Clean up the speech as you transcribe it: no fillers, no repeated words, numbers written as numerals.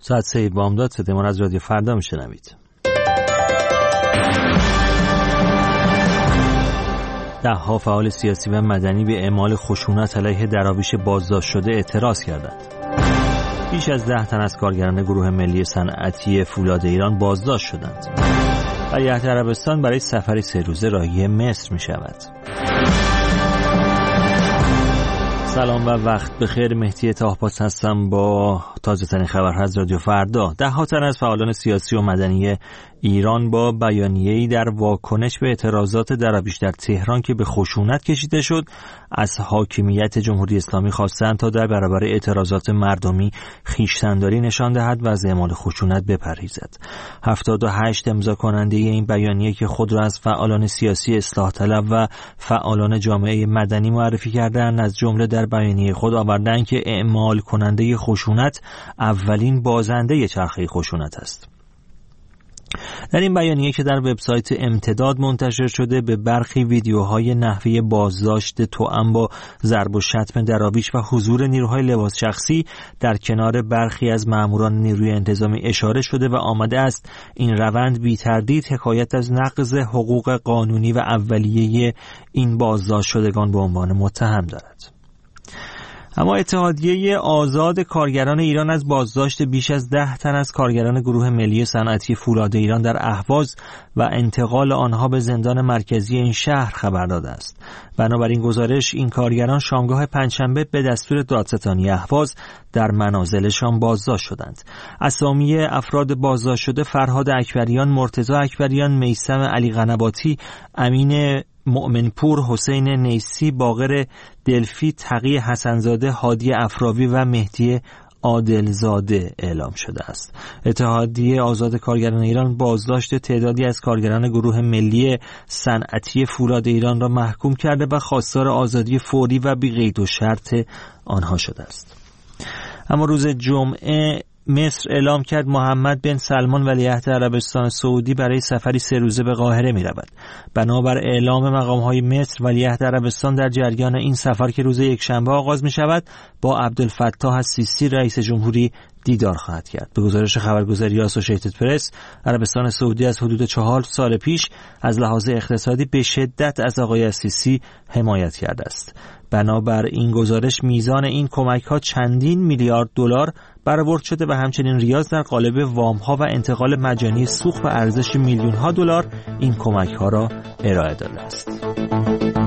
ساعت 3 بامداد صدایمان از رادیو فردا میشنوید. ده‌ها فعال سیاسی و مدنی به اعمال خشونت علیه دراویش بازداشت شده اعتراض کردند. بیش از 10 تن از کارگران گروه ملی صنعتی فولاد ایران بازداشت شدند. ولیعهد عربستان برای سفری 3 روزه راهی مصر می‌شود. سلام و وقت بخیر. مهدی طاهپاس هستم با تازه ترین خبرها از رادیو فردا. ده‌ها تن از فعالان سیاسی و مدنی ایران با بیانیه‌ای در واکنش به اعتراضات دراویش در تهران که به خشونت کشیده شد از حاکمیت جمهوری اسلامی خواستند تا در برابر اعتراضات مردمی خویشتن‌داری نشان دهد و از اعمال خشونت بپرهیزد. 78 امضا کننده این بیانیه که خود را از فعالان سیاسی اصلاح طلب و فعالان جامعه مدنی معرفی کردند از جمله در بیانیه خود آوردند که اعمال کننده خشونت اولین بازنده چرخه خشونت است. در این بیانیه که در وبسایت امتداد منتشر شده به برخی ویدیوهای نحوه بازداشت توأم با ضرب و شتم دراویش و حضور نیروهای لباس شخصی در کنار برخی از ماموران نیروی انتظامی اشاره شده و آمده است این روند بی تردید حکایت از نقض حقوق قانونی و اولیه این بازداشت شدگان به عنوان متهم دارد. اما اتحادیه آزاد کارگران ایران از بازداشت بیش از 10 تن از کارگران گروه ملی صنعتی فولاد ایران در اهواز و انتقال آنها به زندان مرکزی این شهر خبر داده است. بنابراین گزارش این کارگران شامگاه پنجشنبه به دستور دادستانی اهواز در منازلشان بازداشت شدند. اسامی افراد بازداشت شده فرهاد اکبریان، مرتضی اکبریان، میثم علی قنباتی، امین مؤمنپور، حسین نیسی، باقر دلفی، تقی حسنزاده، هادی افراوی و مهدی عادلزاده اعلام شده است. اتحادیه آزاد کارگران ایران بازداشت تعدادی از کارگران گروه ملی صنعتی فولاد ایران را محکوم کرده و خواستار آزادی فوری و بی قید و شرط آنها شده است. اما روز جمعه مصر اعلام کرد محمد بن سلمان ولیعهد عربستان سعودی برای سفری 3 روزه به قاهره می رود. بنابر اعلام مقام‌های مصر ولیعهد عربستان در جریان این سفر که روز یکشنبه آغاز می شود با عبدالفتاح السیسی رئیس جمهوری دیدار خواهد کرد. به گزارش خبرگزاری آسوشیتد پرس، عربستان سعودی از حدود 4 سال پیش از لحاظ اقتصادی به شدت از آقای السیسی حمایت کرده است. بنابر این گزارش میزان این کمک‌ها چندین میلیارد دلار برآورد شده و همچنین ریاض در قالب وام‌ها و انتقال مجانی سوخت به ارزش میلیون‌ها دلار این کمک‌ها را ارائه داده است.